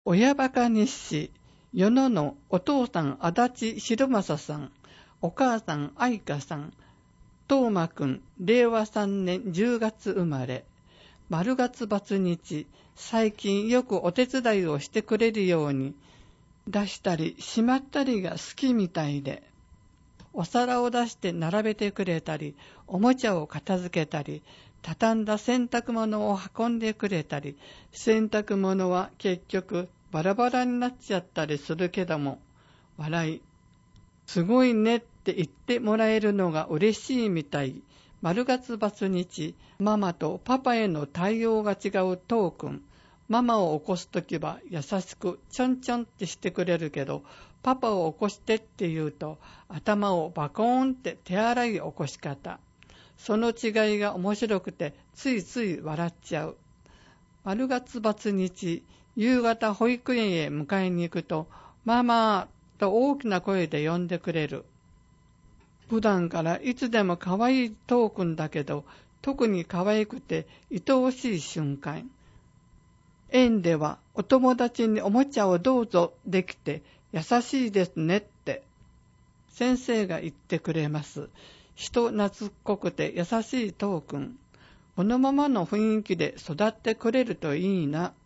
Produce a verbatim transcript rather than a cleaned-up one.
親バカ日誌、与野のお父さん足立白正さん、お母さん愛香さん、東馬くん、れいわさんねんじゅうがつ生まれ、丸月バツ日、最近よくお手伝いをしてくれるように、出したりしまったりが好きみたいで、お皿を出して並べてくれたり、おもちゃを片付けたり、畳んだ洗濯物を運んでくれたり、洗濯物は結局バラバラになっちゃったりするけども、笑い、すごいねって言ってもらえるのが嬉しいみたい。丸月バツ日、ママとパパへの対応が違うトークン。ママを起こすときは優しくちょんちょんってしてくれるけど、パパを起こしてって言うと頭をバコーンって手荒い起こし方。その違いが面白くてついつい笑っちゃう。丸月バツ日、夕方保育園へ迎えに行くと、ママと大きな声で呼んでくれる。普段からいつでも可愛いトークンだけど、特に可愛くて愛おしい瞬間。園ではお友達におもちゃをどうぞできて優しいですねって先生が言ってくれます。人懐っこくて優しいトークン。このままの雰囲気で育ってくれるといいな。